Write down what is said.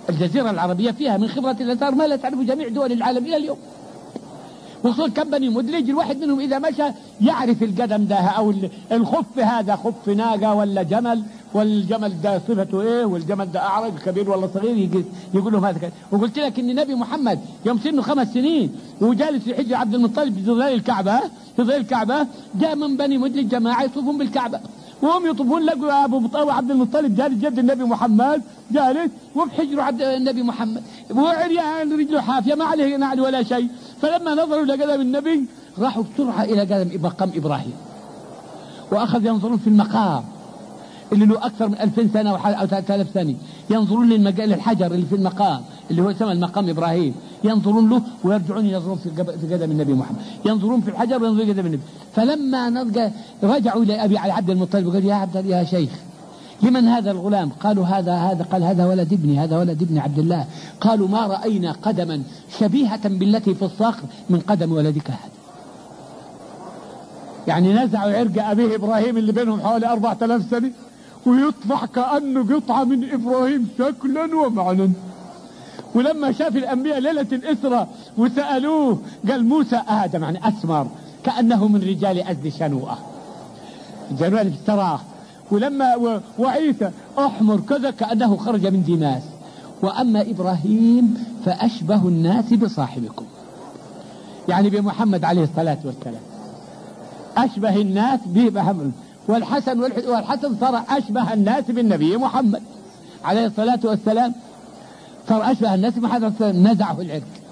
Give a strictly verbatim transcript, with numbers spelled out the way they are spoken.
الجزيرة العربية فيها من خبرة الآثار ما لا تعرف جميع دول العالم إلى اليوم. وصول كم بني مدلج الواحد منهم إذا مشى يعرف القدم ده أو الخف هذا خف ناقة ولا جمل، والجمل ده صفته إيه، والجمل ده أعرج كبير ولا صغير، يقول لهم هذا كده. وقلت لك إن نبي محمد يوم سنه خمس سنين وجالس في حجر عبد المطلب في ظلال الكعبة في ظلال الكعبة جاء من بني مدلج جماعة يطوفون بالكعبة، وهم يطوفون لقوا أبو بطاوة عبد المطلب جالس جد النبي محمد جالس وفي حجر عبد النبي محمد وعريان رجله حافية ما عليه نعل ولا شيء. فلما نظروا إلى قدم النبي راحوا بسرعة إلى قدم مقام إبراهيم، وأخذ ينظرون في المقام اللي له أكثر من ألفين سنة أو ثلاثة آلاف سنة، ينظرون للحجر اللي في المقام اللي هو اسمه المقام إبراهيم، ينظرون له ويرجعون ينظرون في قدم النبي محمد، ينظرون في الحجر وينظرون في قدم النبي. فلما نضج رجعوا إلى أبي عبد المطلب وقال يا عبد يا شيخ لمن هذا الغلام؟ قالوا هذا هذا قال هذا ولد ابني، هذا ولد ابن عبد الله. قالوا ما رأينا قدما شبيهة بالتي في الصخر من قدم ولدك هذا. يعني نزعوا عرق أبيه إبراهيم اللي بينهم حوالي أربعة آلاف سنة ويطلع كأنه قطعة من إبراهيم شكلا ومعنى. ولما شاف الأنبياء ليلة الإسرة وسألوه قال موسى آدم يعني أسمر كأنه من رجال أزد شنوءة جنوء الفتراه، ولما و... وعيسى أحمر كذا كأنه خرج من دماس، وأما إبراهيم فأشبه الناس بصاحبكم، يعني بمحمد عليه الصلاة والسلام أشبه الناس بمحمد. والحسن والحسن صار أشبه الناس بالنبي محمد عليه الصلاة والسلام، صار أشبه الناس بمحمد. نزعه العرق